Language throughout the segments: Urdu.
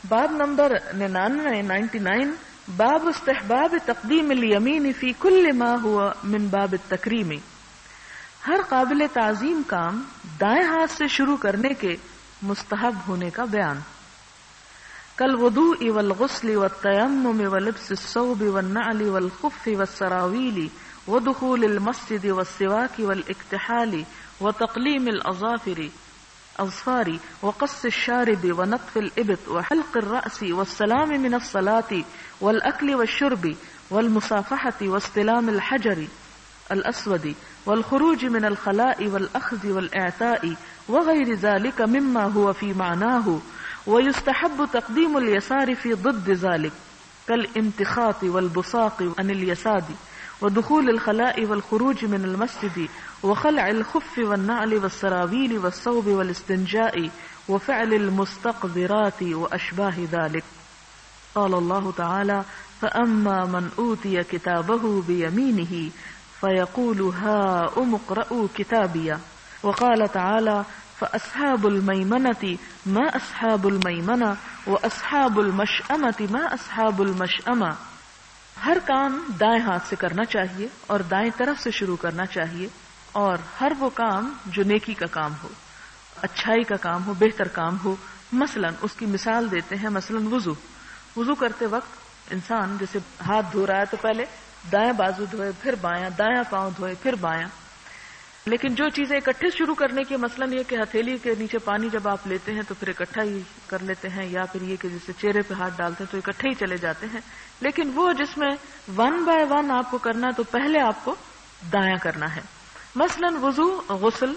باب نمبر 99 باب استحباب تقدیم الیمین فی کل ما هو من باب التکریم. ہر قابل تعظیم کام دائیں ہاتھ سے شروع کرنے کے مستحب ہونے کا بیان. کالوضوء والغسل والتیمم ولبس الثوب والنعل والخف والسراویل ودخول المسجد والسواک والاکتحال وتقلیم الاظافر وقص الشارب ونطف الإبط وحلق الرأس والسلام من الصلاة والأكل والشرب والمصافحة واستلام الحجر الأسود والخروج من الخلاء والأخذ والإعطاء وغير ذلك مما هو في معناه. ويستحب تقديم اليسار في ضد ذلك كالامتخاط والبصاق عن اليساد ودخول الخلاء والخروج من المسجد وخلع الخف والنعل والسراويل والثوب والاستنجاء وفعل المستقذرات وأشباه ذلك. قال الله تعالى فأما من أوتي كتابه بيمينه فيقول هاؤم اقرءوا كتابيه. وقال تعالى فأصحاب الميمنة ما أصحاب الميمنة وأصحاب المشأمة ما أصحاب المشأمة. ہر کام دائیں ہاتھ سے کرنا چاہیے اور دائیں طرف سے شروع کرنا چاہیے، اور ہر وہ کام جو نیکی کا کام ہو، اچھائی کا کام ہو، بہتر کام ہو. مثلا اس کی مثال دیتے ہیں، مثلا وضو کرتے وقت انسان جیسے ہاتھ دھو رہا ہے تو پہلے دائیں بازو دھوئے، پھر بایاں، دایاں پاؤں دھوئے، پھر بایاں. لیکن جو چیزیں اکٹھے شروع کرنے کی، مثلا یہ کہ ہتھیلی کے نیچے پانی جب آپ لیتے ہیں تو پھر اکٹھا ہی کر لیتے ہیں، یا پھر یہ کہ جیسے چہرے پہ ہاتھ ڈالتے ہیں تو اکٹھے ہی چلے جاتے ہیں. لیکن وہ جس میں 1 by 1 آپ کو کرنا ہے تو پہلے آپ کو دایاں کرنا ہے. مثلا وضو، غسل،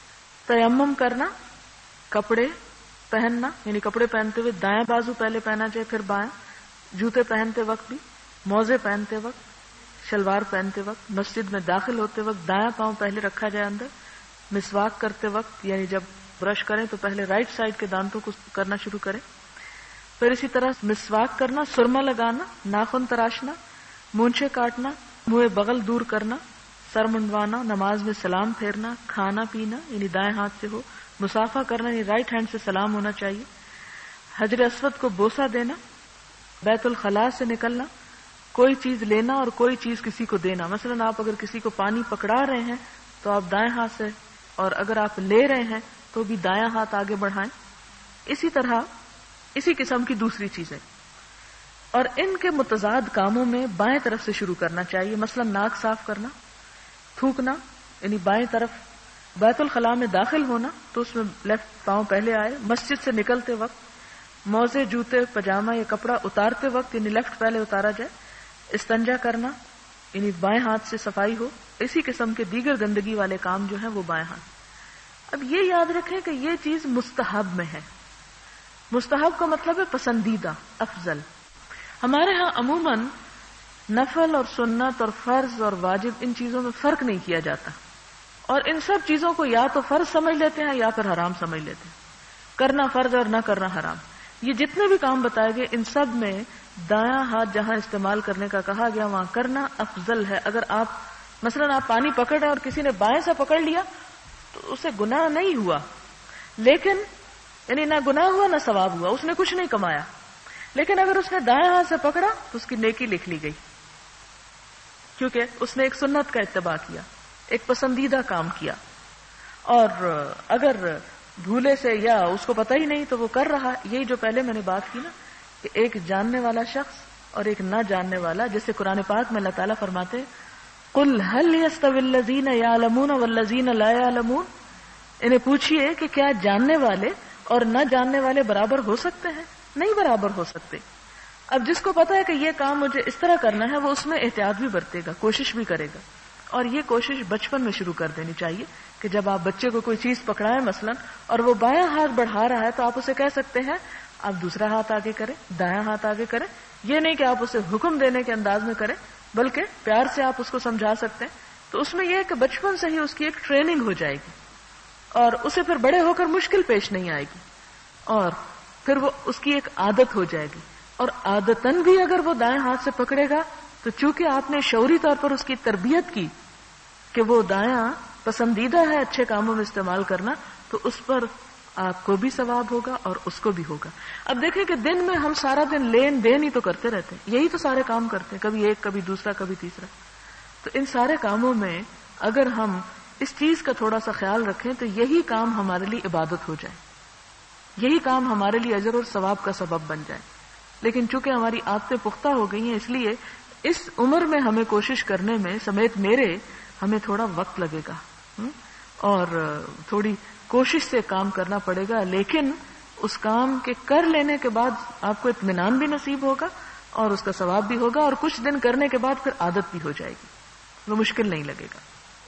تیمم کرنا، کپڑے پہننا، یعنی کپڑے پہنتے ہوئے دایاں بازو پہلے پہنا جائے پھر بایاں، جوتے پہنتے وقت بھی، موزے پہنتے وقت، شلوار پہنتے وقت، مسجد میں داخل ہوتے وقت دایاں پاؤں پہلے رکھا جائے اندر. مسواک کرتے وقت یعنی جب برش کریں تو پہلے رائٹ سائڈ کے دانتوں کو کرنا شروع کریں. پھر اسی طرح مسواک کرنا، سرما لگانا، ناخن تراشنا، مونچھیں کاٹنا، منہ بغل دور کرنا، سر منڈوانا، نماز میں سلام پھیرنا، کھانا پینا یعنی دائیں ہاتھ سے ہو، مصافحہ کرنا یعنی رائٹ ہینڈ سے سلام ہونا چاہیے، حجر اسود کو بوسہ دینا، بیت الخلاء سے نکلنا، کوئی چیز لینا اور کوئی چیز کسی کو دینا. مثلا آپ اگر کسی کو پانی پکڑا رہے ہیں تو آپ دائیں ہاتھ سے، اور اگر آپ لے رہے ہیں تو بھی دایاں ہاتھ آگے بڑھائیں. اسی طرح اسی قسم کی دوسری چیزیں، اور ان کے متضاد کاموں میں بائیں طرف سے شروع کرنا چاہیے. مثلا ناک صاف کرنا، تھوکنا یعنی بائیں طرف، بیت الخلاء میں داخل ہونا تو اس میں لیفٹ پاؤں پہلے آئے، مسجد سے نکلتے وقت موزے، جوتے، پجامہ یا کپڑا اتارتے وقت یعنی لیفٹ پہلے اتارا جائے، استنجا کرنا یعنی بائیں ہاتھ سے صفائی ہو. اسی قسم کے دیگر گندگی والے کام جو ہیں وہ بائیں ہاتھ. اب یہ یاد رکھیں کہ یہ چیز مستحب میں ہے. مستحب کا مطلب ہے پسندیدہ، افضل. ہمارے ہاں عموماً نفل اور سنت اور فرض اور واجب ان چیزوں میں فرق نہیں کیا جاتا، اور ان سب چیزوں کو یا تو فرض سمجھ لیتے ہیں یا پھر حرام سمجھ لیتے ہیں. کرنا فرض اور نہ کرنا حرام. یہ جتنے بھی کام بتائے گئے ان سب میں دایاں ہاتھ جہاں استعمال کرنے کا کہا گیا وہاں کرنا افضل ہے. اگر آپ مثلا آپ پانی پکڑ رہے ہیں اور کسی نے بائیں سے پکڑ لیا تو اسے گناہ نہیں ہوا، لیکن یعنی نہ گناہ ہوا نہ ثواب ہوا، اس نے کچھ نہیں کمایا. لیکن اگر اس نے دائیں ہاتھ سے پکڑا تو اس کی نیکی لکھ لی گئی، کیونکہ اس نے ایک سنت کا اتباع کیا، ایک پسندیدہ کام کیا. اور اگر بھولے سے یا اس کو پتہ ہی نہیں تو وہ کر رہا، یہی جو پہلے میں نے بات کی نا کہ ایک جاننے والا شخص اور ایک نہ جاننے والا، جیسے قرآن پاک میں اللہ تعالیٰ فرماتے ہیں قُلْ هَلْ يَسْتَوِي الَّذِينَ يَعْلَمُونَ وَالَّذِينَ لَا يَعْلَمُونَ. انہیں پوچھئے کہ کیا جاننے والے اور نہ جاننے والے برابر ہو سکتے ہیں؟ نہیں برابر ہو سکتے. اب جس کو پتا ہے کہ یہ کام مجھے اس طرح کرنا ہے وہ اس میں احتیاط بھی برتے گا، کوشش بھی کرے گا. اور یہ کوشش بچپن میں شروع کر دینی چاہیے کہ جب آپ بچے کو کوئی چیز پکڑائیں مثلا اور وہ بایاں ہاتھ بڑھا رہا ہے تو آپ اسے کہہ سکتے ہیں آپ دوسرا ہاتھ آگے کریں، دایاں ہاتھ آگے کریں. یہ نہیں کہ آپ اسے حکم دینے کے انداز میں کریں، بلکہ پیار سے آپ اس کو سمجھا سکتے ہیں. تو اس میں یہ ہے کہ بچپن سے ہی اس کی ایک ٹریننگ ہو جائے گی اور اسے پھر بڑے ہو کر مشکل پیش نہیں آئے گی، اور پھر وہ اس کی ایک عادت ہو جائے گی. اور عادتاً بھی اگر وہ دائیں ہاتھ سے پکڑے گا تو چونکہ آپ نے شعوری طور پر اس کی تربیت کی کہ وہ دایاں پسندیدہ ہے اچھے کاموں میں استعمال کرنا، تو اس پر آپ کو بھی ثواب ہوگا اور اس کو بھی ہوگا. اب دیکھیں کہ دن میں ہم سارا دن لین دین ہی تو کرتے رہتے ہیں, یہی تو سارے کام کرتے ہیں, کبھی ایک کبھی دوسرا کبھی تیسرا. تو ان سارے کاموں میں اگر ہم اس چیز کا تھوڑا سا خیال رکھیں تو یہی کام ہمارے لیے عبادت ہو جائے, یہی کام ہمارے لیے اجر اور ثواب کا سبب بن جائے. لیکن چونکہ ہماری عادتیں پختہ ہو گئی ہیں, اس لیے اس عمر میں ہمیں کوشش کرنے میں سمیت میرے ہمیں تھوڑا وقت لگے گا اور تھوڑی کوشش سے کام کرنا پڑے گا, لیکن اس کام کے کر لینے کے بعد آپ کو اطمینان بھی نصیب ہوگا اور اس کا ثواب بھی ہوگا, اور کچھ دن کرنے کے بعد پھر عادت بھی ہو جائے گی, وہ مشکل نہیں لگے گا.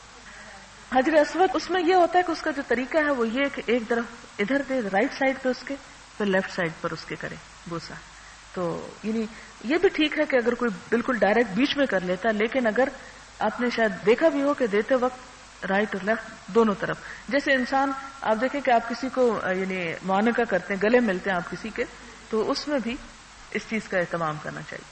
حجر اسود اس میں یہ ہوتا ہے کہ اس کا جو طریقہ ہے وہ یہ کہ ایک طرف ادھر دے رائٹ سائڈ پہ اس کے, پھر لیفٹ سائڈ پر اس کے کرے بوسا. تو یعنی یہ بھی ٹھیک ہے کہ اگر کوئی بالکل ڈائریکٹ بیچ میں کر لیتا, لیکن اگر آپ نے شاید دیکھا بھی ہو کہ دیتے وقت رائٹ اور لیفٹ دونوں طرف, جیسے انسان آپ دیکھیں کہ آپ کسی کو یعنی معانقہ کرتے ہیں, گلے ملتے ہیں آپ کسی کے, تو اس میں بھی اس چیز کا اہتمام کرنا چاہیے.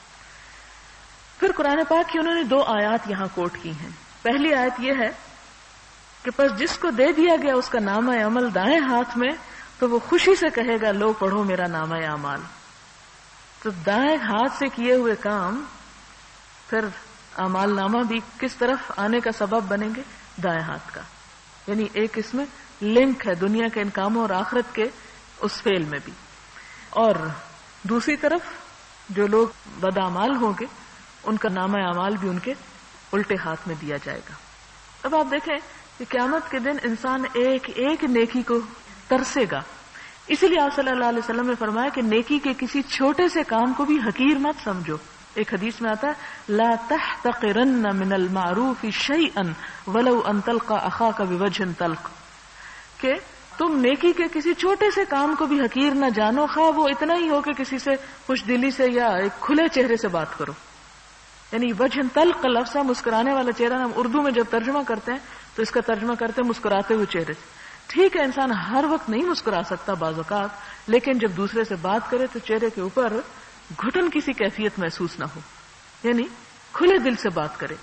پھر قرآن پاک کی انہوں نے 2 آیات یہاں کوٹ کی ہیں. پہلی آیت یہ ہے کہ پس جس کو دے دیا گیا اس کا نامہ عمل دائیں ہاتھ میں تو وہ خوشی سے کہے گا لو پڑھو میرا نامہ اعمال. تو دائیں ہاتھ سے کیے ہوئے کام پھر اعمال نامہ بھی کس طرف آنے کا سبب بنیں گے؟ دائیں ہاتھ کا. یعنی ایک اس میں لنک ہے دنیا کے ان کاموں اور آخرت کے اس فعل میں بھی. اور دوسری طرف جو لوگ بدعمال ہوں گے ان کا نامہ اعمال بھی ان کے الٹے ہاتھ میں دیا جائے گا. اب آپ دیکھیں کہ قیامت کے دن انسان ایک ایک نیکی کو ترسے گا. اسی لیے آپ صلی اللہ علیہ وسلم نے فرمایا کہ نیکی کے کسی چھوٹے سے کام کو بھی حقیر مت سمجھو. ایک حدیث میں آتا ہے لا تحتقرن من المعروف شیئا ولو ان تلقى اخاك بوجه طلق, کہ تم نیکی کے کسی چھوٹے سے کام کو بھی حقیر نہ جانو, خواہ وہ اتنا ہی ہو کہ کسی سے خوش دلی سے یا ایک کھلے چہرے سے بات کرو. یعنی وجہ طلق کا لفظ مسکرانے والا چہرہ, ہم اردو میں جب ترجمہ کرتے ہیں تو اس کا ترجمہ کرتے ہیں مسکراتے ہوئے چہرے سے. ٹھیک ہے انسان ہر وقت نہیں مسکرا سکتا بعض اوقات, لیکن جب دوسرے سے بات کرے تو چہرے کے اوپر گھٹن کسی کیفیت محسوس نہ ہو, یعنی کھلے دل سے بات کرے.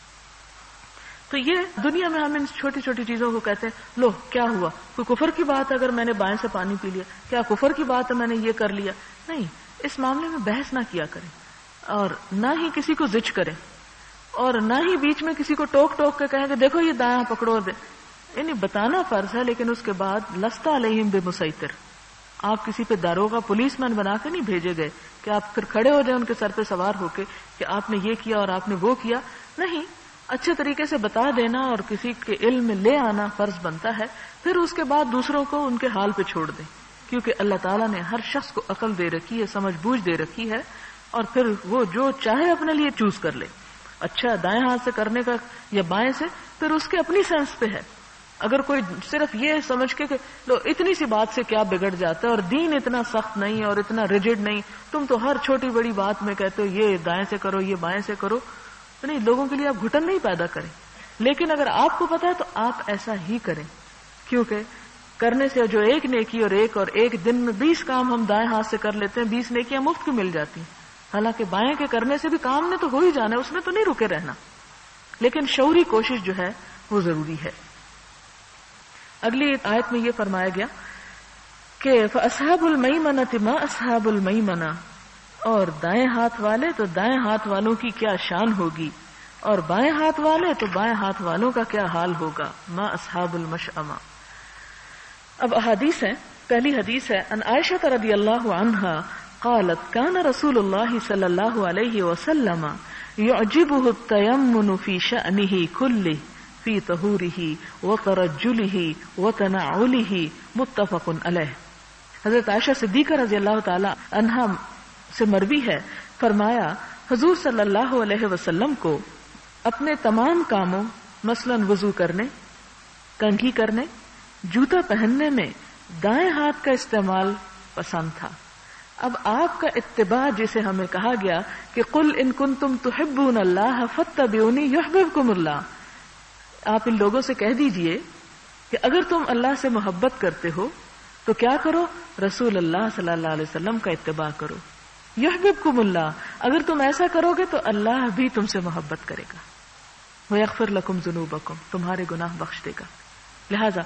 تو یہ دنیا میں ہم ان چھوٹی چھوٹی چیزوں کو کہتے ہیں لو کیا ہوا, کوئی کفر کی بات ہے اگر میں نے بائیں سے پانی پی لیا, کیا کفر کی بات ہے میں نے یہ کر لیا؟ نہیں, اس معاملے میں بحث نہ کیا کریں اور نہ ہی کسی کو زچ کریں اور نہ ہی بیچ میں کسی کو ٹوک ٹوک کے کہیں کہ دیکھو یہ دایاں پکڑو دے. یعنی بتانا فرض ہے, لیکن اس کے بعد لست علیہم بمسیطر, آپ کسی پہ داروغہ پولیس مین بنا کے نہیں بھیجے گئے کہ آپ پھر کھڑے ہو جائیں ان کے سر پہ سوار ہو کے کہ آپ نے یہ کیا اور آپ نے وہ کیا. نہیں, اچھے طریقے سے بتا دینا اور کسی کے علم میں لے آنا فرض بنتا ہے. پھر اس کے بعد دوسروں کو ان کے حال پہ چھوڑ دیں, کیونکہ اللہ تعالیٰ نے ہر شخص کو عقل دے رکھی ہے, سمجھ بوجھ دے رکھی ہے, اور پھر وہ جو چاہے اپنے لیے چوز کر لے. اچھا دائیں ہاتھ سے کرنے کا یا بائیں سے, پھر اس کے اپنی سینس پہ ہے. اگر کوئی صرف یہ سمجھ کے کہ لو اتنی سی بات سے کیا بگڑ جاتا ہے اور دین اتنا سخت نہیں اور اتنا ریجڈ نہیں, تم تو ہر چھوٹی بڑی بات میں کہتے ہو یہ دائیں سے کرو یہ بائیں سے کرو, تو نہیں, لوگوں کے لیے آپ گھٹن نہیں پیدا کریں. لیکن اگر آپ کو پتا ہے تو آپ ایسا ہی کریں, کیونکہ کرنے سے جو ایک نیکی اور ایک دن میں 20 کام ہم دائیں ہاتھ سے کر لیتے ہیں, 20 نیکیاں مفت کی مل جاتی ہیں. حالانکہ بائیں کے کرنے سے بھی کام نے تو ہو ہی جانا ہے, اس میں تو نہیں رکے رہنا, لیکن شعوری کوشش جو ہے وہ ضروری ہے. اگلی آیت میں یہ فرمایا گیا کہ فَأَصْحَابُ الْمَيْمَنَةِ مَا أَصْحَابُ الْمَيْمَنَةِ, اور دائیں ہاتھ والے تو دائیں ہاتھ والوں کی کیا شان ہوگی, اور بائیں ہاتھ والے تو بائیں ہاتھ والوں کا کیا حال ہوگا. ما اصحاب المشأمہ. اب احادیث ہیں. پہلی حدیث ہے ان عائشہ رضی اللہ عنہا قالت كان رسول اللہ صلی اللہ علیہ وسلم يعجبه التيمن في شأنه كله فی طہورہ وترجلہ وتنعلہ متفق علیہ. حضرت عائشہ صدیقہ رضی اللہ تعالی عنہا سے مروی ہے, فرمایا حضور صلی اللہ علیہ وسلم کو اپنے تمام کاموں مثلا وضو کرنے, کنگھی کرنے, جوتا پہننے میں دائیں ہاتھ کا استعمال پسند تھا. اب آپ کا اتباع جسے ہمیں کہا گیا کہ قل ان کنتم تحبون اللہ فاتبعونی یحببکم اللہ, آپ ان لوگوں سے کہہ دیجئے کہ اگر تم اللہ سے محبت کرتے ہو تو کیا کرو, رسول اللہ صلی اللہ علیہ وسلم کا اتباع کرو. یحببکم اللہ, اگر تم ایسا کرو گے تو اللہ بھی تم سے محبت کرے گا. ویغفر لکم ذنوبکم, تمہارے گناہ بخش دے گا. لہذا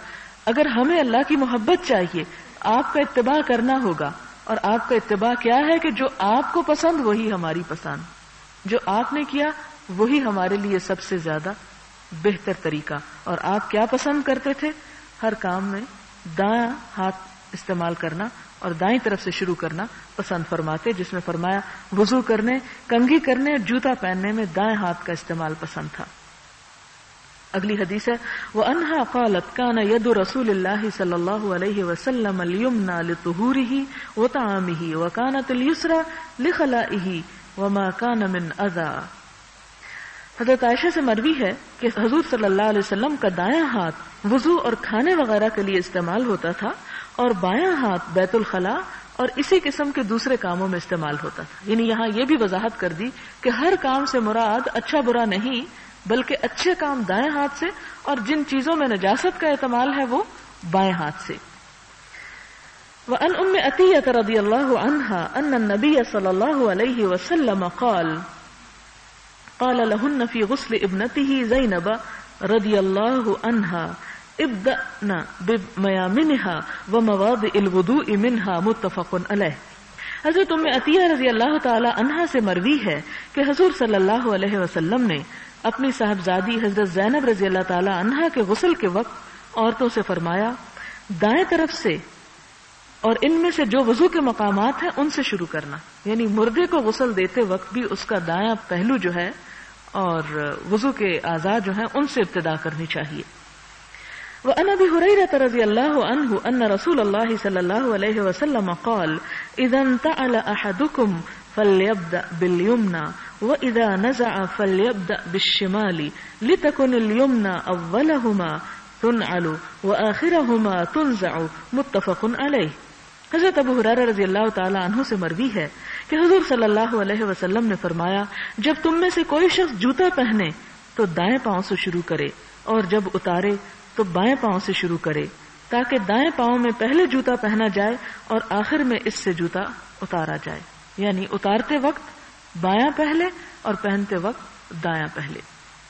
اگر ہمیں اللہ کی محبت چاہیے آپ کا اتباع کرنا ہوگا، اور آپ کا اتباع کیا ہے کہ جو آپ کو پسند وہی ہماری پسند، جو آپ نے کیا وہی ہمارے لیے سب سے زیادہ بہتر طریقہ. اور آپ کیا پسند کرتے تھے؟ ہر کام میں دایاں ہاتھ استعمال کرنا اور دائیں طرف سے شروع کرنا پسند فرماتے، جس میں فرمایا وضو کرنے، کنگھی کرنے اور جوتا پہننے میں دائیں ہاتھ کا استعمال پسند تھا. اگلی حدیث ہے وَأَنْهَا قَالَتْ كَانَ يَدُ رَسُولِ اللَّهِ صَلَّى اللَّهُ عَلَيْهِ وَسَلَّمَ الْيُمْنَى لِطُهُورِهِ وَطَعَامِهِ وَكَانَتِ الْيُسْرَى لِخَلَائِهِ وَمَا كَانَ مِنْ أَذًى. حضرت عائشہ سے مروی ہے کہ حضور صلی اللہ علیہ وسلم کا دایاں ہاتھ وضو اور کھانے وغیرہ کے لیے استعمال ہوتا تھا، اور بایاں ہاتھ بیت الخلاء اور اسی قسم کے دوسرے کاموں میں استعمال ہوتا تھا. یعنی یہاں یہ بھی وضاحت کر دی کہ ہر کام سے مراد اچھا برا نہیں، بلکہ اچھے کام دائیں ہاتھ سے، اور جن چیزوں میں نجاست کا احتمال ہے وہ بائیں ہاتھ سے. وعن ام عطیہ رضی اللہ عنہا ان النبی صلی اللہ علیہ وسلم قال لهن في غسل ابنته زینب رضی اللہ عنہا ابدأن بمیامنها ومواضع الوضوء منها متفق علیہ. حضرت ام عطیہ رضی اللہ تعالی عنہا سے مروی ہے کہ حضور صلی اللہ علیہ وسلم نے اپنی صاحبزادی حضرت زینب رضی اللہ تعالی عنہا کے غسل کے وقت عورتوں سے فرمایا دائیں طرف سے اور ان میں سے جو وضو کے مقامات ہیں ان سے شروع کرنا. یعنی مردے کو غسل دیتے وقت بھی اس کا دایاں پہلو جو ہے اور وضو کے اعضاء جو ہیں ان سے ابتدا کرنی چاہیے. وعن ابی ہریرہ رضی اللہ عنہ ان رسول اللہ صلی اللہ علیہ وسلم قال اذا انتعل احدکم فلیبدأ بالیمنى وَإِذَا نَزَعَ فَلْيَبْدَأْ بِالشِّمَالِ لِتَكُنِ الْيُمْنَى أَوَّلَهُمَا تُنْعَلُ وَآخِرَهُمَا تُنْزَعُ متفق علیہ. حضرت ابو ہریرہ رضی اللہ تعالی عنہ سے مروی ہے کہ حضور صلی اللہ علیہ وسلم نے فرمایا جب تم میں سے کوئی شخص جوتا پہنے تو دائیں پاؤں سے شروع کرے، اور جب اتارے تو بائیں پاؤں سے شروع کرے، تاکہ دائیں پاؤں میں پہلے جوتا پہنا جائے اور آخر میں اس سے جوتا اتارا جائے. یعنی اتارتے وقت بایاں پہلے اور پہنتے وقت دایاں پہلے.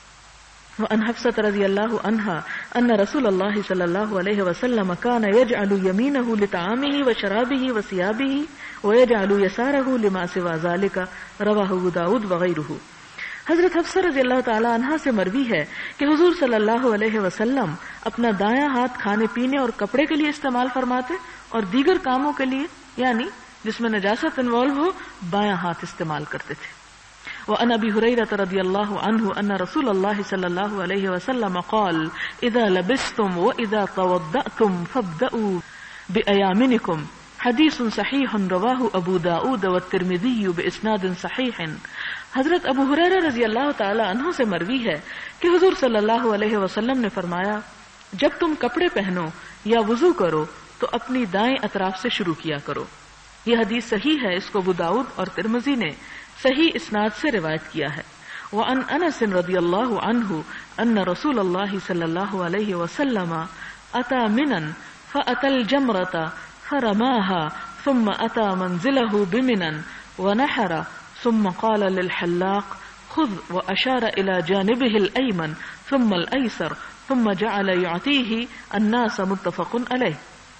وعن حفصة رضی اللہ عنہا ان رسول اللہ صلی اللہ علیہ وسلم كان يجعل يمينه لطعامه وشرابه وثيابه ويجعل يساره لما سوى ذلك رواه ابو داود وغيره. حضرت حفصہ رضی اللہ تعالی عنہا سے مروی ہے کہ حضور صلی اللہ علیہ وسلم اپنا دایاں ہاتھ کھانے پینے اور کپڑے کے لیے استعمال فرماتے اور دیگر کاموں کے لیے یعنی جس میں نجاست انوالو ہو بایاں ہاتھ استعمال کرتے تھے. وعن ابی ہریرہ رضی اللہ عنہ ان رسول اللہ صلی اللہ علیہ وسلم قال اذا لبستم واذا توضأتم فابدأوا بأيامنكم. حدیث صحیح رواہ ابو داود والترمذی باسناد صحیح. حضرت ابو ہریرہ رضی اللہ تعالی عنہ سے مروی ہے کہ حضور صلی اللہ علیہ وسلم نے فرمایا جب تم کپڑے پہنو یا وضو کرو تو اپنی دائیں اطراف سے شروع کیا کرو. یہ حدیث صحیح ہے، اس کو ابو داؤد اور ترمذی نے صحیح اسناد سے روایت کیا ہے. وعن انس رضی اللہ عنہ ان رسول اللہ صلی اللہ علیہ وسلم اتى منا فاتى الجمرة فرماها ثم اتى منزله بمنا ونحر ثم قال للحلاق خذ واشار الى جانبه الايمن ثم الايسر ثم جعل يعطيه الناس متفق علیہ.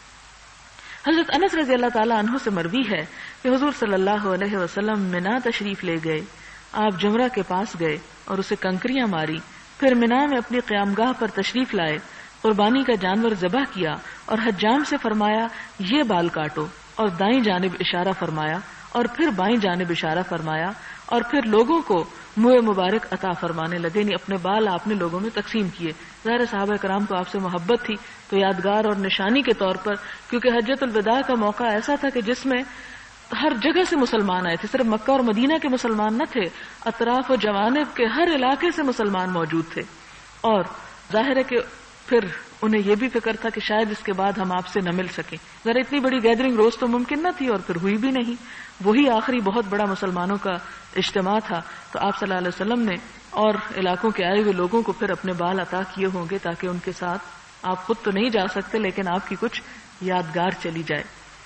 حضرت انس رضی اللہ تعالی عنہ سے مروی ہے کہ حضور صلی اللہ علیہ وسلم منا تشریف لے گئے. آپ جمرہ کے پاس گئے اور اسے کنکریاں ماری، پھر منا میں اپنی قیامگاہ پر تشریف لائے، قربانی کا جانور ذبح کیا اور حجام سے فرمایا یہ بال کاٹو، اور دائیں جانب اشارہ فرمایا اور پھر بائیں جانب اشارہ فرمایا، اور پھر لوگوں کو منہ مبارک عطا فرمانے لگے. یعنی اپنے بال آپ نے لوگوں میں تقسیم کیے. ظاہر صحابہ کرام کو آپ سے محبت تھی تو یادگار اور نشانی کے طور پر، کیونکہ حجۃ الوداع کا موقع ایسا تھا کہ جس میں ہر جگہ سے مسلمان آئے تھے، صرف مکہ اور مدینہ کے مسلمان نہ تھے، اطراف و جوانب کے ہر علاقے سے مسلمان موجود تھے. اور ظاہر ہے کہ پھر انہیں یہ بھی فکر تھا کہ شاید اس کے بعد ہم آپ سے نہ مل سکیں. ذرا اتنی بڑی گیدرنگ روز تو ممکن نہ تھی اور پھر ہوئی بھی نہیں. وہی آخری بہت بڑا مسلمانوں کا اجتماع تھا. تو آپ صلی اللہ علیہ وسلم نے اور علاقوں کے آئے ہوئے لوگوں کو پھر اپنے بال عطا کیے ہوں گے تاکہ ان کے ساتھ آپ خود تو نہیں جا سکتے لیکن آپ کی کچھ یادگار چلی جائے.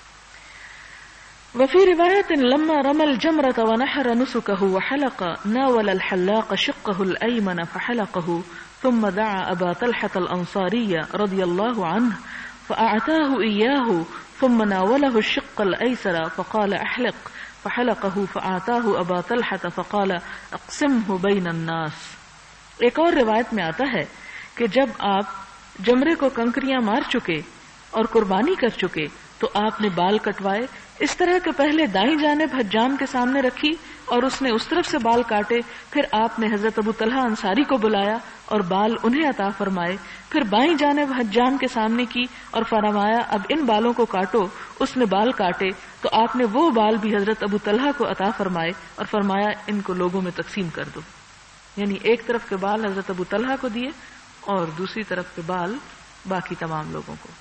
وفي رواية لما رمى الجمرة ونحر نسكه وحلق ناول الحلاق شقه الأيمن فحلقه ثم دعا أبا طلحة الأنصاري رضي الله عنه فأعطاه إياه ثم ناوله الشق الأيسر فقال احلق فحلقه فأعطاه أبا طلحة فقال اقسمه بين الناس. ایک اور روایت میں آتا ہے کہ جب آپ جمرے کو کنکریاں مار چکے اور قربانی کر چکے تو آپ نے بال کٹوائے، اس طرح کہ پہلے دائیں جانب حجام کے سامنے رکھی اور اس نے اس طرف سے بال کاٹے، پھر آپ نے حضرت ابو طلحہ انصاری کو بلایا اور بال انہیں عطا فرمائے، پھر بائیں جانب حجام کے سامنے کی اور فرمایا اب ان بالوں کو کاٹو. اس نے بال کاٹے تو آپ نے وہ بال بھی حضرت ابو طلحہ کو عطا فرمائے اور فرمایا ان کو لوگوں میں تقسیم کر دو. یعنی ایک طرف کے بال حضرت ابو طلحہ کو دیے اور دوسری طرف کے بال باقی تمام لوگوں کو.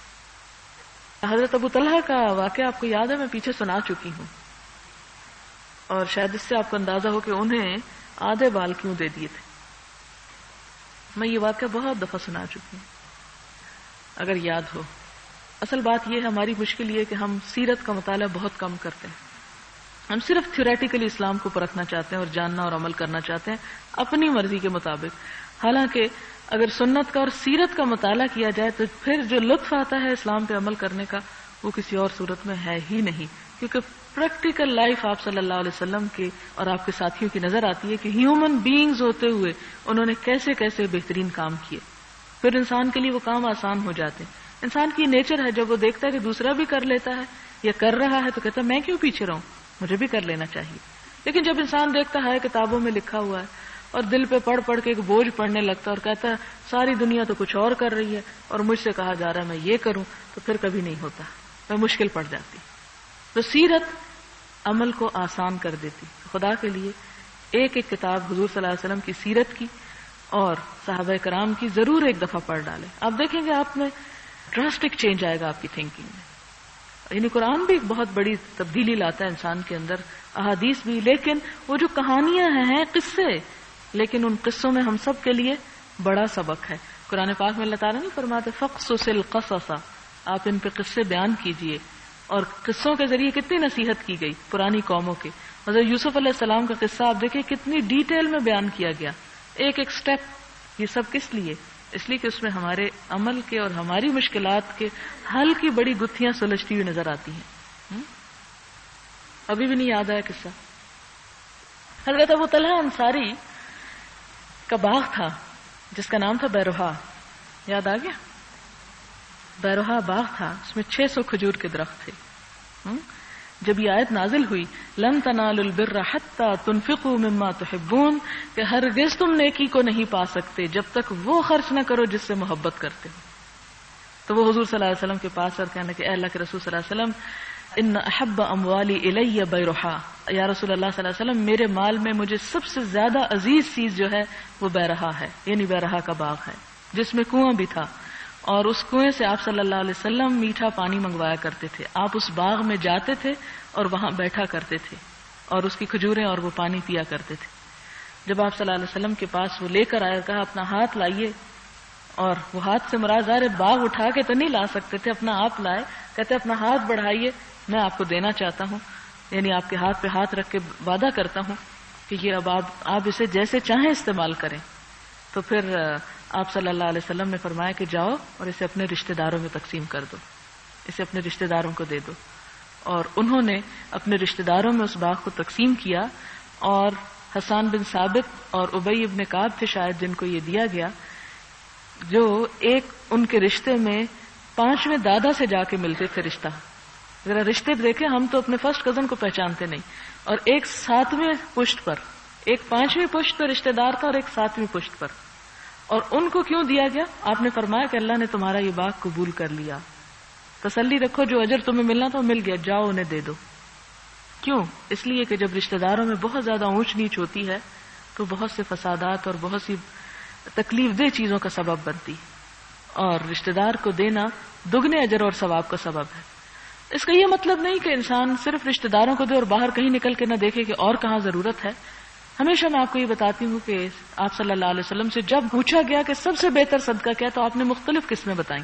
حضرت ابو طلحہ کا واقعہ آپ کو یاد ہے، میں پیچھے سنا چکی ہوں، اور شاید اس سے آپ کو اندازہ ہو کہ انہیں آدھے بال کیوں دے دیے تھے. میں یہ واقعہ بہت دفعہ سنا چکی ہوں اگر یاد ہو. اصل بات یہ ہے، ہماری مشکل یہ ہے کہ ہم سیرت کا مطالعہ بہت کم کرتے ہیں. ہم صرف تھیوریٹیکلی اسلام کو پرکھنا چاہتے ہیں اور جاننا اور عمل کرنا چاہتے ہیں اپنی مرضی کے مطابق. حالانکہ اگر سنت کا اور سیرت کا مطالعہ کیا جائے تو پھر جو لطف آتا ہے اسلام پہ عمل کرنے کا وہ کسی اور صورت میں ہے ہی نہیں، کیونکہ پریکٹیکل لائف آپ صلی اللہ علیہ وسلم کے اور آپ کے ساتھیوں کی نظر آتی ہے کہ ہیومن بینگز ہوتے ہوئے انہوں نے کیسے کیسے بہترین کام کیے. پھر انسان کے لیے وہ کام آسان ہو جاتے ہیں. انسان کی نیچر ہے جب وہ دیکھتا ہے کہ دوسرا بھی کر لیتا ہے یا کر رہا ہے تو کہتا ہے میں کیوں پیچھے رہوں، مجھے بھی کر لینا چاہیے. لیکن جب انسان دیکھتا ہے کتابوں میں لکھا ہوا ہے اور دل پہ پڑھ پڑھ کے ایک بوجھ پڑنے لگتا ہے اور کہتا ہے ساری دنیا تو کچھ اور کر رہی ہے اور مجھ سے کہا جا رہا ہے میں یہ کروں، تو پھر کبھی نہیں ہوتا، میں مشکل پڑ جاتی. تو سیرت عمل کو آسان کر دیتی. خدا کے لیے ایک ایک کتاب حضور صلی اللہ علیہ وسلم کی سیرت کی اور صحابہ کرام کی ضرور ایک دفعہ پڑھ ڈالیں. آپ دیکھیں گے آپ میں ڈراسٹک چینج آئے گا آپ کی تھنکنگ میں. یعنی قرآن بھی ایک بہت بڑی تبدیلی لاتا ہے انسان کے اندر، احادیث بھی، لیکن وہ جو کہانیاں ہیں قصے، لیکن ان قصوں میں ہم سب کے لیے بڑا سبق ہے. قرآن پاک میں اللہ تعالیٰ نہیں فرماتے فقصص القصص، آپ ان پہ قصے بیان کیجئے. اور قصوں کے ذریعے کتنی نصیحت کی گئی پرانی قوموں کے. حضرت یوسف علیہ السلام کا قصہ آپ دیکھیں کتنی ڈیٹیل میں بیان کیا گیا، ایک ایک سٹیپ. یہ سب کس لیے؟ اس لیے کہ اس میں ہمارے عمل کے اور ہماری مشکلات کے حل کی بڑی گتھیاں سلجھتی ہوئی نظر آتی ہیں. ابھی بھی نہیں یاد آیا قصہ؟ حضرت ابو طلحہ انصاری کا باغ تھا جس کا نام تھا بیروہا. یاد آ گیا؟ بیروہا باغ تھا، اس میں 600 کھجور کے درخت تھے. جب یہ آیت نازل ہوئی لن تنالوا البر حتى تنفقوا مما تحبون، کہ ہرگز تم نیکی کو نہیں پا سکتے جب تک وہ خرچ نہ کرو جس سے محبت کرتے ہو. تو وہ حضور صلی اللہ علیہ وسلم کے پاس اور کہنے کہ اے اللہ کے رسول صلی اللہ علیہ وسلم ان احب اموالی الی بیروہا، یا رسول اللہ صلی اللہ علیہ وسلم میرے مال میں مجھے سب سے زیادہ عزیز چیز جو ہے وہ بیرہا ہے، یعنی بیرہا کا باغ ہے جس میں کنواں بھی تھا، اور اس کنویں سے آپ صلی اللہ علیہ وسلم میٹھا پانی منگوایا کرتے تھے. آپ اس باغ میں جاتے تھے اور وہاں بیٹھا کرتے تھے اور اس کی کھجوریں اور وہ پانی پیا کرتے تھے. جب آپ صلی اللہ علیہ وسلم کے پاس وہ لے کر آیا، کہا اپنا ہاتھ لائیے، اور وہ ہاتھ سے مراد ظاہر باغ اٹھا کے تو نہیں لا سکتے تھے، اپنا آپ لائے. کہتے اپنا ہاتھ بڑھائیے، میں آپ کو دینا چاہتا ہوں، یعنی آپ کے ہاتھ پہ ہاتھ رکھ کے وعدہ کرتا ہوں کہ یہ اب آپ اسے جیسے چاہیں استعمال کریں. تو پھر آپ صلی اللہ علیہ وسلم نے فرمایا کہ جاؤ اور اسے اپنے رشتہ داروں میں تقسیم کر دو، اسے اپنے رشتہ داروں کو دے دو. اور انہوں نے اپنے رشتہ داروں میں اس باغ کو تقسیم کیا، اور حسان بن ثابت اور ابی ابن کعب تھے شاید جن کو یہ دیا گیا، جو ایک ان کے رشتے میں 5ویں دادا سے جا کے ملتے تھے رشتہ. ذرا رشتے دیکھیں، ہم تو اپنے فرسٹ کزن کو پہچانتے نہیں، اور ایک 7ویں پشت پر، ایک 5ویں پشت پر رشتہ دار تھا اور ایک 7ویں پشت پر. اور ان کو کیوں دیا گیا؟ آپ نے فرمایا کہ اللہ نے تمہارا یہ باغ قبول کر لیا، تسلی رکھو، جو اجر تمہیں ملنا تھا وہ مل گیا، جاؤ انہیں دے دو. کیوں؟ اس لیے کہ جب رشتہ داروں میں بہت زیادہ اونچ نیچ ہوتی ہے تو بہت سے فسادات اور بہت سی تکلیف دہ چیزوں کا سبب بنتی، اور رشتہ دار کو دینا دگنے اجر اور ثواب کا سبب ہے. اس کا یہ مطلب نہیں کہ انسان صرف رشتہ داروں کو دے اور باہر کہیں نکل کے نہ دیکھے کہ اور کہاں ضرورت ہے. ہمیشہ میں آپ کو یہ بتاتی ہوں کہ آپ صلی اللہ علیہ وسلم سے جب پوچھا گیا کہ سب سے بہتر صدقہ کیا، تو آپ نے مختلف قسمیں بتائیں،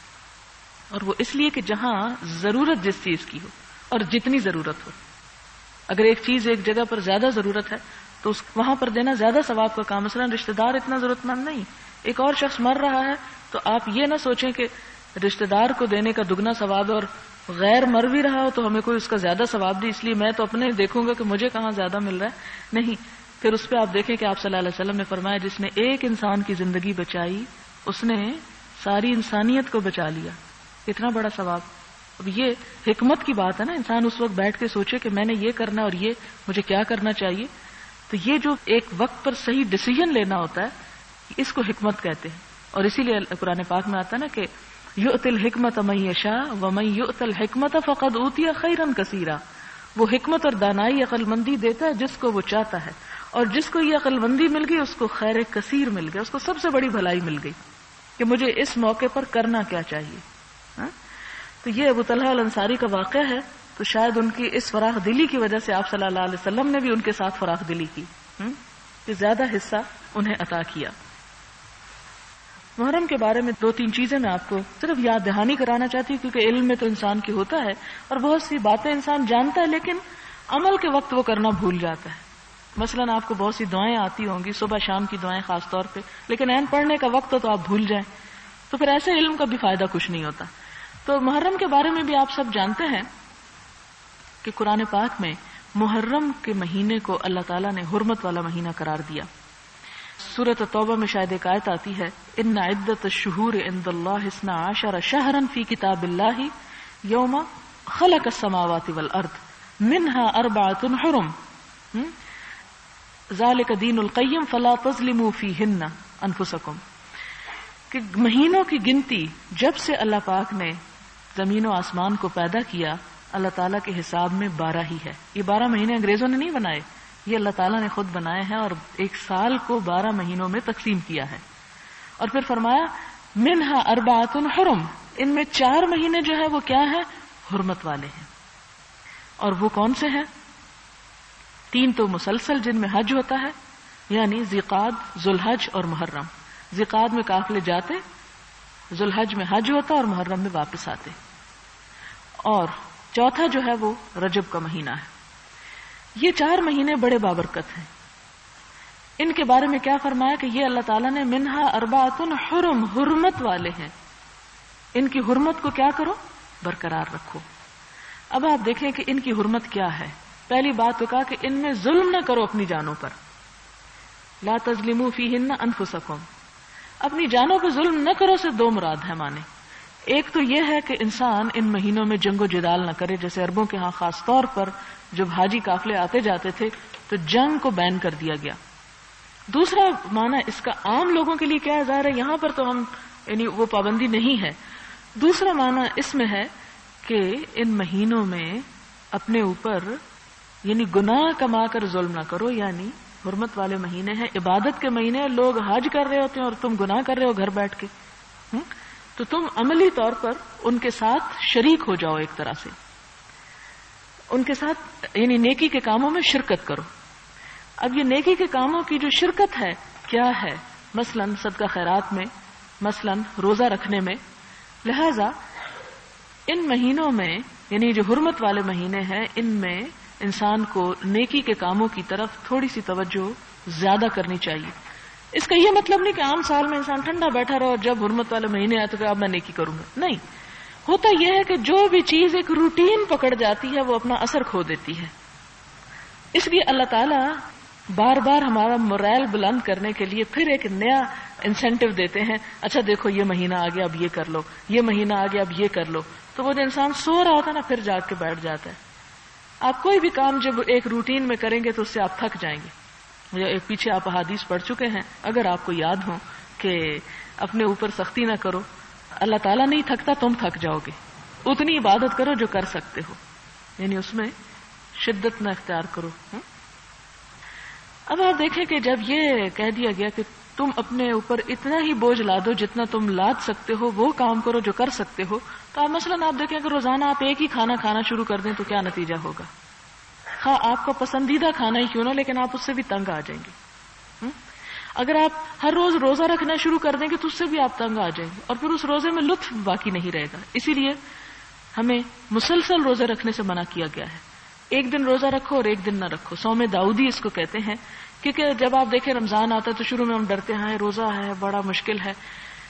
اور وہ اس لیے کہ جہاں ضرورت جس چیز کی ہو اور جتنی ضرورت ہو. اگر ایک چیز ایک جگہ پر زیادہ ضرورت ہے تو وہاں پر دینا زیادہ ثواب کا کام. مثلا رشتہ دار اتنا ضرورت مند نہیں، ایک اور شخص مر رہا ہے تو آپ یہ نہ سوچیں کہ رشتہ دار کو دینے کا دگنا ثواب ہے اور غیر مر بھی رہا ہو تو ہمیں کوئی اس کا زیادہ ثواب دی، اس لیے میں تو اپنے دیکھوں گا کہ مجھے کہاں زیادہ مل رہا ہے، نہیں. پھر اس پہ آپ دیکھیں کہ آپ صلی اللہ علیہ وسلم نے فرمایا جس نے ایک انسان کی زندگی بچائی اس نے ساری انسانیت کو بچا لیا. کتنا بڑا ثواب. اب یہ حکمت کی بات ہے نا، انسان اس وقت بیٹھ کے سوچے کہ میں نے یہ کرنا اور یہ مجھے کیا کرنا چاہیے. تو یہ جو ایک وقت پر صحیح ڈیسیژن لینا ہوتا ہے اس کو حکمت کہتے ہیں. اور اسی لیے قرآن پاک میں آتا ہے نا کہ یؤتی الحکمت من یشاء ومن یؤت الحکمت فقد اوتی خیرا کثیرا. وہ حکمت اور دانائی عقل مندی دیتا ہے جس کو وہ چاہتا ہے، اور جس کو یہ عقل مندی مل گئی اس کو خیر کثیر مل گیا، اس کو سب سے بڑی بھلائی مل گئی کہ مجھے اس موقع پر کرنا کیا چاہیے. تو یہ ابو طلحہ الانصاری کا واقعہ ہے. تو شاید ان کی اس فراخ دلی کی وجہ سے آپ صلی اللہ علیہ وسلم نے بھی ان کے ساتھ فراخ دلی کی کہ زیادہ حصہ انہیں عطا کیا. محرم کے بارے میں 2-3 چیزیں میں آپ کو صرف یاد دہانی کرانا چاہتی ہوں، کیونکہ علم میں تو انسان کی ہوتا ہے اور بہت سی باتیں انسان جانتا ہے لیکن عمل کے وقت وہ کرنا بھول جاتا ہے. مثلاً آپ کو بہت سی دعائیں آتی ہوں گی، صبح شام کی دعائیں خاص طور پہ، لیکن عین پڑھنے کا وقت ہو تو آپ بھول جائیں، تو پھر ایسے علم کا بھی فائدہ کچھ نہیں ہوتا. تو محرم کے بارے میں بھی آپ سب جانتے ہیں کہ قرآن پاک میں محرم کے مہینے کو اللہ تعالیٰ نے حرمت والا مہینہ قرار دیا. سورۃ توبہ میں شاید ایک آیت آتی ہے ان عدت الشہور عند اللہ 12 شہرا فی کتاب اللہ یوم خلق السماوات والارض منها 4 حرم ذالک دین القیم فلا تظلموا فیہن انفسکم. کہ مہینوں کی گنتی جب سے اللہ پاک نے زمین و آسمان کو پیدا کیا اللہ تعالیٰ کے حساب میں 12 ہی ہے. یہ 12 مہینے انگریزوں نے نہیں بنائے، یہ اللہ تعالیٰ نے خود بنائے ہیں اور ایک سال کو 12 مہینوں میں تقسیم کیا ہے. اور پھر فرمایا منہا 4 حرم، ان میں 4 مہینے جو ہے وہ کیا ہے؟ حرمت والے ہیں. اور وہ کون سے ہیں؟ 3 تو مسلسل جن میں حج ہوتا ہے، یعنی ذیقعد، ذوالحج اور محرم. ذیقعد میں قافلے جاتے، ذوالحج میں حج ہوتا اور محرم میں واپس آتے. اور چوتھا جو ہے وہ رجب کا مہینہ ہے. یہ 4 مہینے بڑے بابرکت ہیں. ان کے بارے میں کیا فرمایا کہ یہ اللہ تعالیٰ نے منہا 4 حرم، حرمت والے ہیں. ان کی حرمت کو کیا کرو؟ برقرار رکھو. اب آپ دیکھیں کہ ان کی حرمت کیا ہے. پہلی بات تو کہا کہ ان میں ظلم نہ کرو اپنی جانوں پر، لا تظلموا فیہن انفسکم. اپنی جانوں پہ ظلم نہ کرو سے 2 مراد ہے مانے. ایک تو یہ ہے کہ انسان ان مہینوں میں جنگ و جدال نہ کرے، جیسے عربوں کے ہاں خاص طور پر جب حاجی قافلے آتے جاتے تھے تو جنگ کو بین کر دیا گیا. دوسرا معنی اس کا عام لوگوں کے لیے کیا ہے، ظاہر ہے یہاں پر تو ہم یعنی وہ پابندی نہیں ہے. دوسرا معنی اس میں ہے کہ ان مہینوں میں اپنے اوپر یعنی گناہ کما کر ظلم نہ کرو. یعنی حرمت والے مہینے ہیں، عبادت کے مہینے، لوگ حج کر رہے ہوتے ہیں اور تم گناہ کر رہے ہو گھر بیٹھ کے، تو تم عملی طور پر ان کے ساتھ شریک ہو جاؤ، ایک طرح سے ان کے ساتھ یعنی نیکی کے کاموں میں شرکت کرو. اب یہ نیکی کے کاموں کی جو شرکت ہے کیا ہے؟ مثلاً صدقہ خیرات میں، مثلاً روزہ رکھنے میں. لہذا ان مہینوں میں یعنی جو حرمت والے مہینے ہیں ان میں انسان کو نیکی کے کاموں کی طرف تھوڑی سی توجہ زیادہ کرنی چاہیے. اس کا یہ مطلب نہیں کہ عام سال میں انسان ٹھنڈا بیٹھا رہا اور جب حرمت والے مہینے آئے تو پھر اب میں نیکی کروں گا. نہیں، ہوتا یہ ہے کہ جو بھی چیز ایک روٹین پکڑ جاتی ہے وہ اپنا اثر کھو دیتی ہے. اس لیے اللہ تعالیٰ بار بار ہمارا موریل بلند کرنے کے لیے پھر ایک نیا انسینٹو دیتے ہیں. اچھا دیکھو یہ مہینہ آ گیا اب یہ کر لو، یہ مہینہ آ گیا اب یہ کر لو. تو وہ جو انسان سو رہا ہوتا ہے نا پھر جاگ کے بیٹھ جاتا ہے. آپ کوئی بھی کام جب ایک روٹین میں کریں گے تو اس سے آپ تھک جائیں گے. ایک پیچھے آپ احادیث پڑھ چکے ہیں اگر آپ کو یاد ہو کہ اپنے اوپر سختی نہ کرو، اللہ تعالیٰ نہیں تھکتا، تم تھک جاؤ گے. اتنی عبادت کرو جو کر سکتے ہو، یعنی اس میں شدت نہ اختیار کرو. اب آپ دیکھیں کہ جب یہ کہہ دیا گیا کہ تم اپنے اوپر اتنا ہی بوجھ لا دو جتنا تم لاد سکتے ہو، وہ کام کرو جو کر سکتے ہو، تو آپ مثلاً آپ دیکھیں کہ روزانہ آپ ایک ہی کھانا کھانا شروع کر دیں تو کیا نتیجہ ہوگا. ہاں آپ کا پسندیدہ کھانا ہی کیوں نہ، لیکن آپ اس سے بھی تنگ آ جائیں گے. اگر آپ ہر روز روزہ رکھنا شروع کر دیں گے تو اس سے بھی آپ تنگ آ جائیں گے اور پھر اس روزے میں لطف باقی نہیں رہے گا. اسی لیے ہمیں مسلسل روزے رکھنے سے منع کیا گیا ہے. ایک دن روزہ رکھو اور ایک دن نہ رکھو. صوم داؤدی اس کو کہتے ہیں. کیونکہ جب آپ دیکھیں رمضان آتا ہے تو شروع میں ہم ڈرتے ہیں روزہ ہے بڑا مشکل ہے،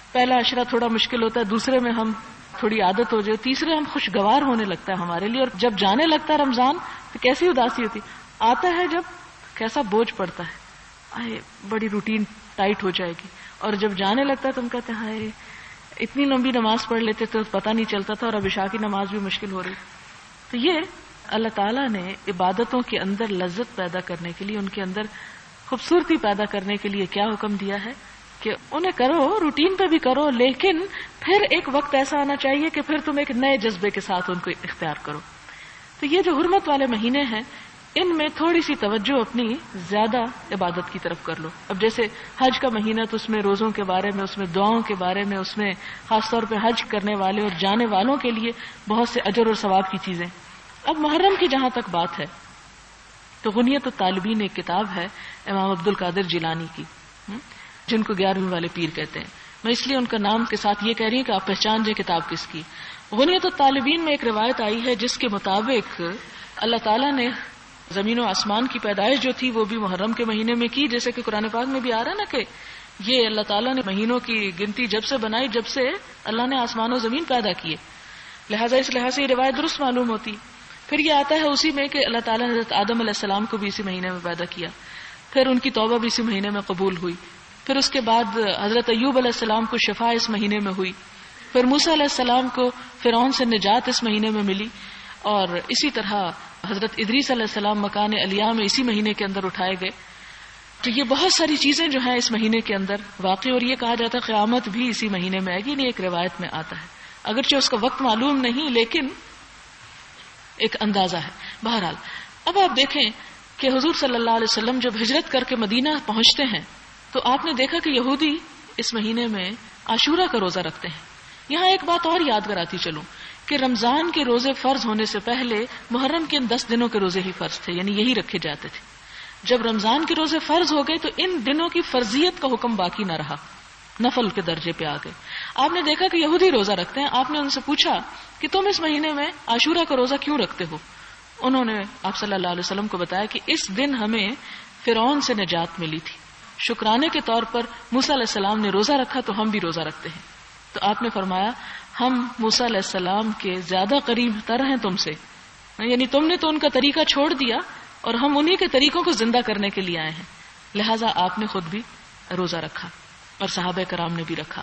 پہلا عشرہ تھوڑا مشکل ہوتا ہے، دوسرے میں ہم تھوڑی عادت ہو جائے، تیسرے ہم خوشگوار ہونے لگتا ہے ہمارے لیے، اور جب جانے لگتا ہے رمضان تو کیسی اداسی ہوتی آتا ہے، جب کیسا بوجھ پڑتا ہے، آئے بڑی روٹین ٹائٹ ہو جائے گی، اور جب جانے لگتا ہے تو ہم کہتے ہیں ہائے اتنی لمبی نماز پڑھ لیتے تو پتہ نہیں چلتا تھا، اور اب عشاء کی نماز بھی مشکل ہو رہی. تو یہ اللہ تعالیٰ نے عبادتوں کے اندر لذت پیدا کرنے کے لیے، ان کے اندر خوبصورتی پیدا کرنے کے لیے کیا حکم دیا ہے کہ انہیں کرو، روٹین پہ بھی کرو، لیکن پھر ایک وقت ایسا آنا چاہیے کہ پھر تم ایک نئے جذبے کے ساتھ ان کو اختیار کرو. تو یہ جو حرمت والے مہینے ہیں ان میں تھوڑی سی توجہ اپنی زیادہ عبادت کی طرف کر لو. اب جیسے حج کا مہینہ تو اس میں روزوں کے بارے میں، اس میں دعاؤں کے بارے میں، اس میں خاص طور پہ حج کرنے والے اور جانے والوں کے لیے بہت سے اجر اور ثواب کی چیزیں. اب محرم کی جہاں تک بات ہے تو غنیت الطالبین ایک کتاب ہے امام عبد القادر جیلانی کی، جن کو 11ویں والے پیر کہتے ہیں. میں اس لیے ان کا نام کے ساتھ یہ کہہ رہی ہوں کہ آپ پہچان جائیں کتاب کس کی. غنیت الطالبین میں ایک روایت آئی ہے جس کے مطابق اللہ تعالیٰ نے زمین و آسمان کی پیدائش جو تھی وہ بھی محرم کے مہینے میں کی، جیسے کہ قرآن پاک میں بھی آ رہا نا کہ یہ اللہ تعالیٰ نے مہینوں کی گنتی جب سے بنائی جب سے اللہ نے آسمان و زمین پیدا کیے، لہٰذا اس لحاظ سے یہ روایت درست معلوم ہوتی. پھر یہ آتا ہے اسی میں کہ اللہ تعالیٰ نے حضرت آدم علیہ السلام کو بھی اسی مہینے میں پیدا کیا، پھر ان کی توبہ بھی اسی مہینے میں قبول ہوئی، پھر اس کے بعد حضرت ایوب علیہ السلام کو شفا اس مہینے میں ہوئی، پھر موسیٰ علیہ السلام کو فرعون سے نجات اس مہینے میں ملی، اور اسی طرح حضرت ادریس علیہ السلام مکان علیہ میں اسی مہینے کے اندر اٹھائے گئے. تو یہ بہت ساری چیزیں جو ہیں اس مہینے کے اندر واقع، اور یہ کہا جاتا ہے قیامت بھی اسی مہینے میں آئے گی. نہیں ایک روایت میں آتا ہے، اگرچہ اس کا وقت معلوم نہیں لیکن ایک اندازہ ہے. بہرحال اب آپ دیکھیں کہ حضور صلی اللہ علیہ وسلم جب ہجرت کر کے مدینہ پہنچتے ہیں تو آپ نے دیکھا کہ یہودی اس مہینے میں عاشورہ کا روزہ رکھتے ہیں. یہاں ایک بات اور یاد کراتی چلوں کہ رمضان کے روزے فرض ہونے سے پہلے محرم کے ان 10 دنوں کے روزے ہی فرض تھے، یعنی یہی رکھے جاتے تھے. جب رمضان کے روزے فرض ہو گئے تو ان دنوں کی فرضیت کا حکم باقی نہ رہا، نفل کے درجے پہ آ گئے. آپ نے دیکھا کہ یہودی روزہ رکھتے ہیں، آپ نے ان سے پوچھا کہ تم اس مہینے میں عاشورہ کا روزہ کیوں رکھتے ہو؟ انہوں نے آپ صلی اللہ علیہ وسلم کو بتایا کہ اس دن ہمیں فرعون سے نجات ملی تھی، شکرانے کے طور پر موسیٰ علیہ السلام نے روزہ رکھا تو ہم بھی روزہ رکھتے ہیں. تو آپ نے فرمایا ہم موسیٰ علیہ السلام کے زیادہ قریب تر ہیں تم سے، یعنی تم نے تو ان کا طریقہ چھوڑ دیا اور ہم انہی کے طریقوں کو زندہ کرنے کے لیے آئے ہیں، لہٰذا آپ نے خود بھی روزہ رکھا اور صحابہ کرام نے بھی رکھا.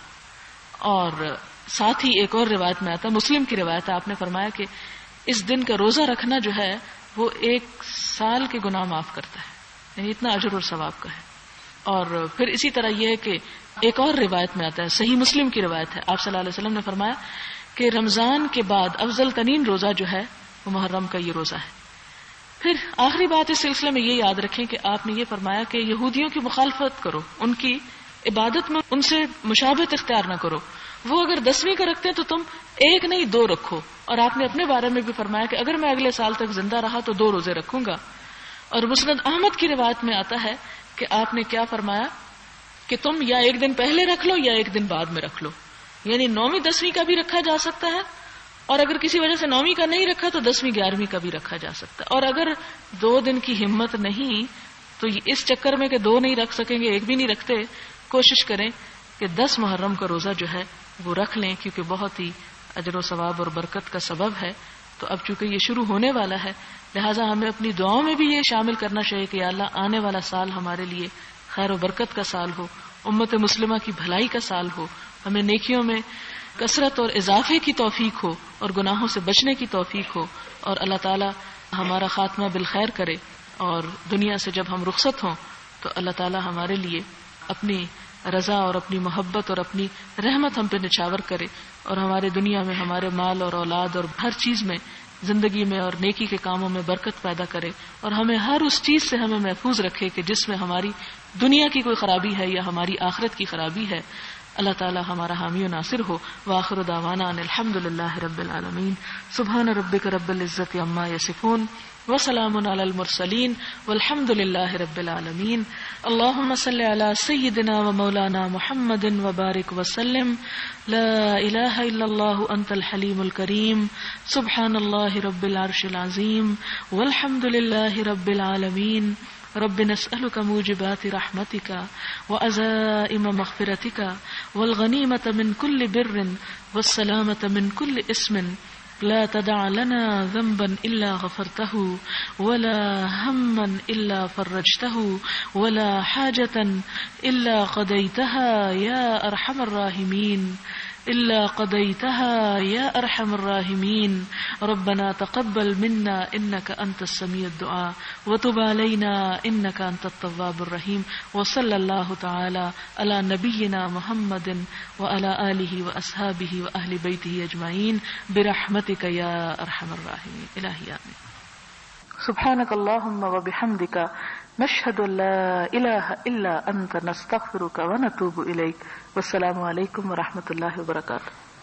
اور ساتھ ہی ایک اور روایت میں آتا، مسلم کی روایت ہے، آپ نے فرمایا کہ اس دن کا روزہ رکھنا جو ہے وہ 1 سال کے گناہ معاف کرتا ہے، یعنی اتنا اجر اور ثواب کا ہے. اور پھر اسی طرح یہ ہے کہ ایک اور روایت میں آتا ہے، صحیح مسلم کی روایت ہے، آپ صلی اللہ علیہ وسلم نے فرمایا کہ رمضان کے بعد افضل ترین روزہ جو ہے وہ محرم کا یہ روزہ ہے. پھر آخری بات اس سلسلے میں یہ یاد رکھیں کہ آپ نے یہ فرمایا کہ یہودیوں کی مخالفت کرو، ان کی عبادت میں ان سے مشابہت اختیار نہ کرو. وہ اگر 10ویں کا رکھتے ہیں تو تم 1 نہیں 2 رکھو. اور آپ نے اپنے بارے میں بھی فرمایا کہ اگر میں اگلے سال تک زندہ رہا تو 2 روزے رکھوں گا. اور مسند احمد کی روایت میں آتا ہے کہ آپ نے کیا فرمایا کہ تم یا 1 دن پہلے رکھ لو یا 1 دن بعد میں رکھ لو، یعنی 9ویں 10ویں کا بھی رکھا جا سکتا ہے، اور اگر کسی وجہ سے 9ویں کا نہیں رکھا تو 10ویں 11ویں کا بھی رکھا جا سکتا ہے. اور اگر 2 دن کی ہمت نہیں تو اس چکر میں کہ 2 نہیں رکھ سکیں گے 1 بھی نہیں رکھتے، کوشش کریں کہ 10 محرم کا روزہ جو ہے وہ رکھ لیں، کیونکہ بہت ہی اجر و ثواب اور برکت کا سبب ہے. تو اب چونکہ یہ شروع ہونے والا ہے لہٰذا ہمیں اپنی دعاؤں میں بھی یہ شامل کرنا چاہیے کہ یا اللہ آنے والا سال ہمارے لیے خیر و برکت کا سال ہو، امت مسلمہ کی بھلائی کا سال ہو، ہمیں نیکیوں میں کثرت اور اضافے کی توفیق ہو اور گناہوں سے بچنے کی توفیق ہو، اور اللہ تعالی ہمارا خاتمہ بالخیر کرے. اور دنیا سے جب ہم رخصت ہوں تو اللہ تعالی ہمارے لیے اپنی رضا اور اپنی محبت اور اپنی رحمت ہم پہ نچھاور کرے، اور ہمارے دنیا میں ہمارے مال اور اولاد اور ہر چیز میں، زندگی میں اور نیکی کے کاموں میں برکت پیدا کرے، اور ہمیں ہر اس چیز سے ہمیں محفوظ رکھے کہ جس میں ہماری دنیا کی کوئی خرابی ہے یا ہماری آخرت کی خرابی ہے. اللہ تعالی ہمارا حامی و ناصر ہو. وآخر دعوانا ان الحمد للہ رب العالمین. سبحان ربک رب العزت عما یصفون وسلام علی المرسلین والحمد للہ رب العالمین. اللهم صل علی سیدنا و مولانا محمد وبارک وسلم. لا الہ الا اللہ انت الحلیم الکریم. سبحان اللہ رب العرش العظیم والحمد للہ رب العالمین. رب نسألك موجبات رحمتك وعزائم مغفرتك والغنيمة من كل بر والسلامة من كل اسم لا تدع لنا ذنبا إلا غفرته ولا هما إلا فرجته ولا حاجة إلا قضيتها يا أرحم الراحمين إلا قضيتها يا أرحم الراحمين ربنا تقبل منا إنك أنت السميع الدعاء وتب علينا إنك أنت التواب الرحيم وصلى الله تعالى على نبينا محمد وعلى آله وأصحابه وأهل بيته أجمعين برحمتك يا أرحم الراحمين إلهي آمين. سبحانك اللهم وبحمدك نشهد ان لا الہ الا انت نستغفرك ونتوب الیک. والسلام علیکم ورحمۃ اللہ وبرکاتہ.